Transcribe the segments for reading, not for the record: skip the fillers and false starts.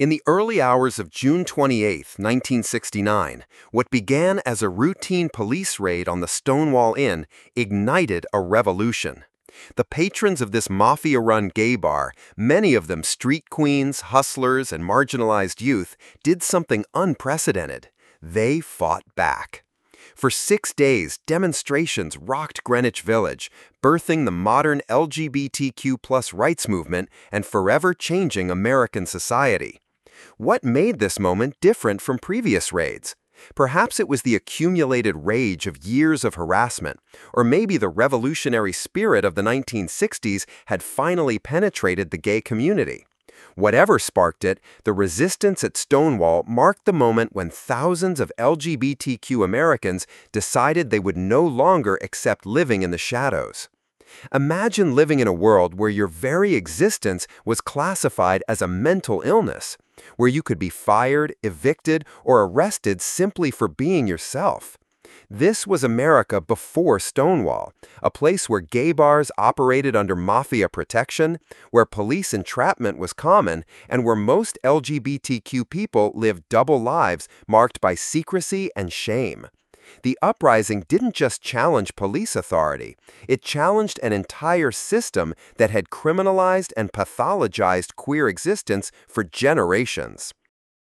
In the early hours of June 28, 1969, what began as a routine police raid on the Stonewall Inn ignited a revolution. The patrons of this mafia-run gay bar, many of them street queens, hustlers, and marginalized youth, did something unprecedented. They fought back. For 6 days, demonstrations rocked Greenwich Village, birthing the modern LGBTQ+ rights movement and forever changing American society. What made this moment different from previous raids? Perhaps it was the accumulated rage of years of harassment, or maybe the revolutionary spirit of the 1960s had finally penetrated the gay community. Whatever sparked it, the resistance at Stonewall marked the moment when thousands of LGBTQ Americans decided they would no longer accept living in the shadows. Imagine living in a world where your very existence was classified as a mental illness, where you could be fired, evicted, or arrested simply for being yourself. This was America before Stonewall, a place where gay bars operated under mafia protection, where police entrapment was common, and where most LGBTQ people lived double lives marked by secrecy and shame. The uprising didn't just challenge police authority, it challenged an entire system that had criminalized and pathologized queer existence for generations.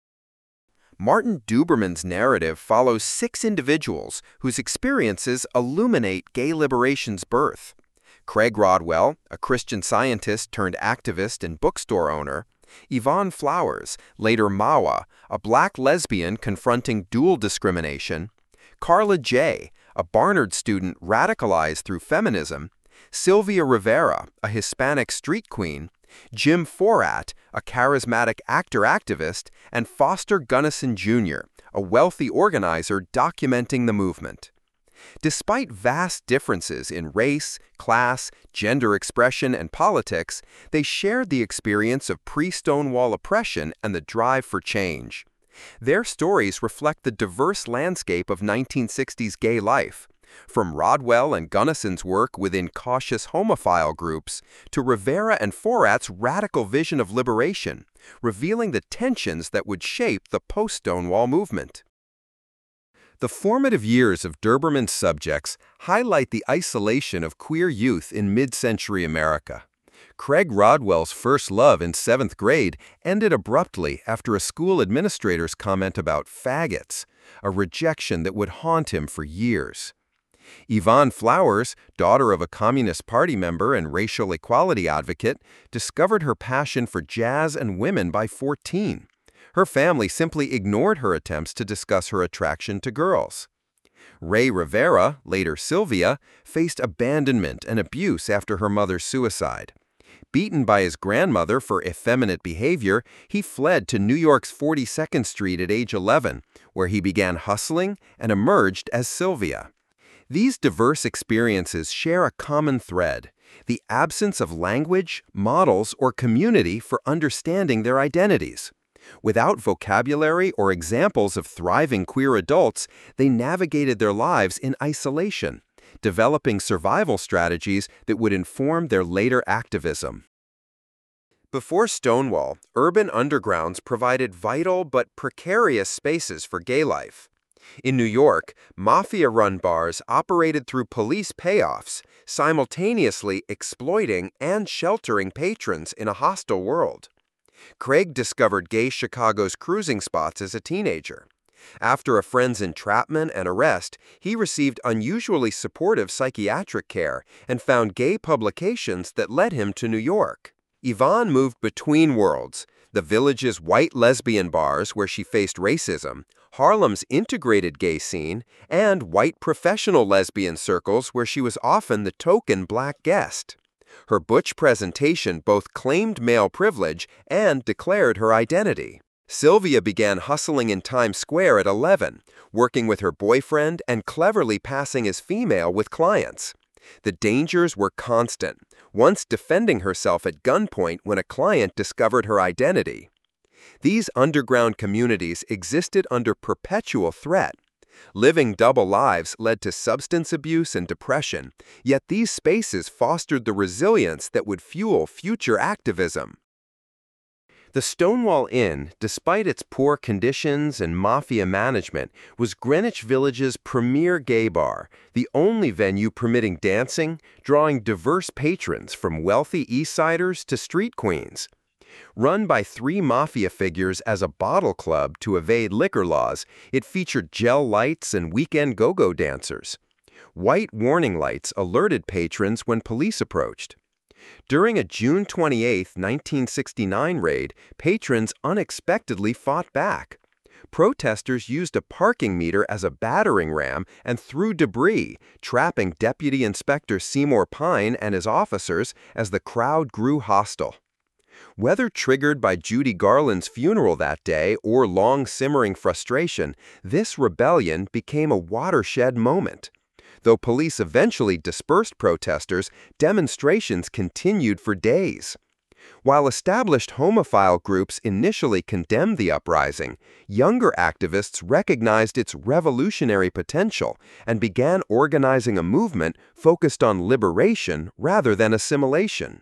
Martin Duberman's narrative follows 6 individuals whose experiences illuminate gay liberation's birth. Craig Rodwell, a Christian Scientist turned activist and bookstore owner; Yvonne Flowers, later Mawa, a black lesbian confronting dual discrimination; Carla Jay, a Barnard student radicalized through feminism; Sylvia Rivera, a Hispanic street queen; Jim Forat, a charismatic actor-activist; and Foster Gunnison Jr., a wealthy organizer documenting the movement. Despite vast differences in race, class, gender expression, and politics, they shared the experience of pre-Stonewall oppression and the drive for change. Their stories reflect the diverse landscape of 1960s gay life, from Rodwell and Gunnison's work within cautious homophile groups to Rivera and Forat's radical vision of liberation, revealing the tensions that would shape the post-Stonewall movement. The formative years of Duberman's subjects highlight the isolation of queer youth in mid-century America. Craig Rodwell's first love in 7th grade ended abruptly after a school administrator's comment about faggots, a rejection that would haunt him for years. Yvonne Flowers, daughter of a Communist Party member and racial equality advocate, discovered her passion for jazz and women by 14. Her family simply ignored her attempts to discuss her attraction to girls. Ray Rivera, later Sylvia, faced abandonment and abuse after her mother's suicide. Beaten by his grandmother for effeminate behavior, he fled to New York's 42nd Street at age 11, where he began hustling and emerged as Sylvia. These diverse experiences share a common thread: the absence of language, models, or community for understanding their identities. Without vocabulary or examples of thriving queer adults, they navigated their lives in isolation, developing survival strategies that would inform their later activism. Before Stonewall, urban undergrounds provided vital but precarious spaces for gay life. In New York, mafia-run bars operated through police payoffs, simultaneously exploiting and sheltering patrons in a hostile world. Craig discovered gay Chicago's cruising spots as a teenager. After a friend's entrapment and arrest, he received unusually supportive psychiatric care and found gay publications that led him to New York. Yvonne moved between worlds: the Village's white lesbian bars where she faced racism, Harlem's integrated gay scene, and white professional lesbian circles where she was often the token black guest. Her butch presentation both claimed male privilege and declared her identity. Sylvia began hustling in Times Square at 11, working with her boyfriend and cleverly passing as female with clients. The dangers were constant, once defending herself at gunpoint when a client discovered her identity. These underground communities existed under perpetual threat. Living double lives led to substance abuse and depression, yet these spaces fostered the resilience that would fuel future activism. The Stonewall Inn, despite its poor conditions and mafia management, was Greenwich Village's premier gay bar, the only venue permitting dancing, drawing diverse patrons from wealthy East Siders to street queens. Run by three mafia figures as a bottle club to evade liquor laws, it featured gel lights and weekend go-go dancers. White warning lights alerted patrons when police approached. During a June 28, 1969 raid, patrons unexpectedly fought back. Protesters used a parking meter as a battering ram and threw debris, trapping Deputy Inspector Seymour Pine and his officers as the crowd grew hostile. Whether triggered by Judy Garland's funeral that day or long-simmering frustration, this rebellion became a watershed moment. Though police eventually dispersed protesters, demonstrations continued for days. While established homophile groups initially condemned the uprising, younger activists recognized its revolutionary potential and began organizing a movement focused on liberation rather than assimilation.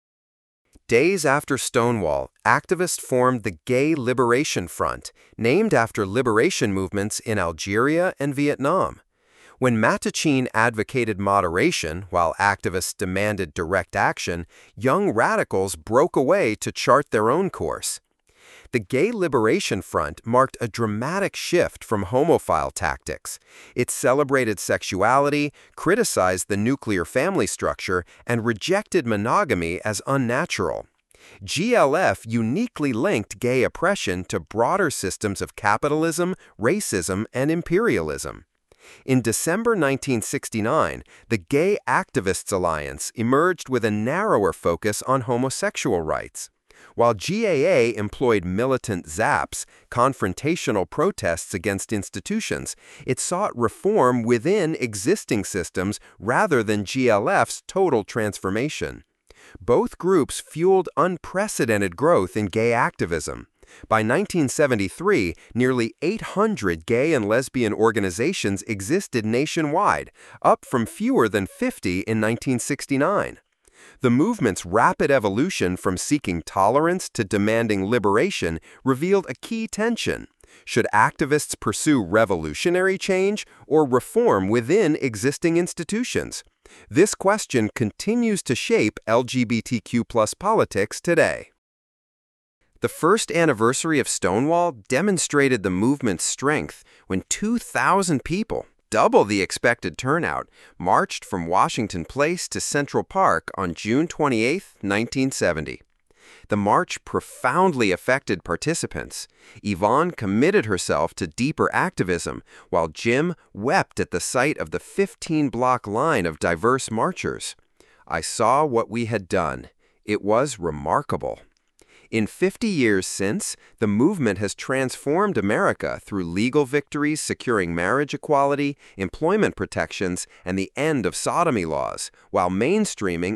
Days after Stonewall, activists formed the Gay Liberation Front, named after liberation movements in Algeria and Vietnam. When Mattachine advocated moderation while activists demanded direct action, young radicals broke away to chart their own course. The Gay Liberation Front marked a dramatic shift from homophile tactics. It celebrated sexuality, criticized the nuclear family structure, and rejected monogamy as unnatural. GLF uniquely linked gay oppression to broader systems of capitalism, racism, and imperialism. In December 1969, the Gay Activists Alliance emerged with a narrower focus on homosexual rights. While GAA employed militant zaps, confrontational protests against institutions, it sought reform within existing systems rather than GLF's total transformation. Both groups fueled unprecedented growth in gay activism. By 1973, nearly 800 gay and lesbian organizations existed nationwide, up from fewer than 50 in 1969. The movement's rapid evolution from seeking tolerance to demanding liberation revealed a key tension. Should activists pursue revolutionary change or reform within existing institutions? This question continues to shape LGBTQ+ politics today. The first anniversary of Stonewall demonstrated the movement's strength when 2,000 people, double the expected turnout, marched from Washington Place to Central Park on June 28, 1970. The march profoundly affected participants. Yvonne committed herself to deeper activism, while Jim wept at the sight of the 15-block line of diverse marchers. I saw what we had done. It was remarkable. In 50 years since, the movement has transformed America through legal victories securing marriage equality, employment protections, and the end of sodomy laws, while mainstreaming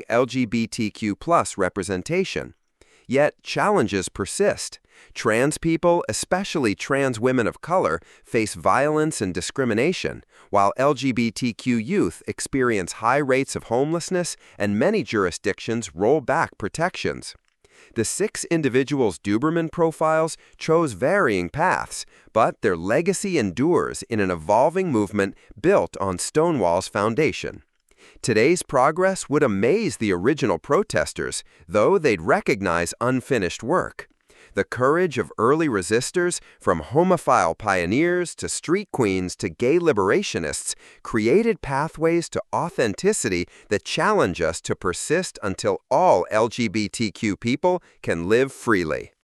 LGBTQ+ representation. Yet, challenges persist. Trans people, especially trans women of color, face violence and discrimination, while LGBTQ youth experience high rates of homelessness and many jurisdictions roll back protections. The 6 individuals' Duberman profiles chose varying paths, but their legacy endures in an evolving movement built on Stonewall's foundation. Today's progress would amaze the original protesters, though they'd recognize unfinished work. The courage of early resistors, from homophile pioneers to street queens to gay liberationists, created pathways to authenticity that challenge us to persist until all LGBTQ people can live freely.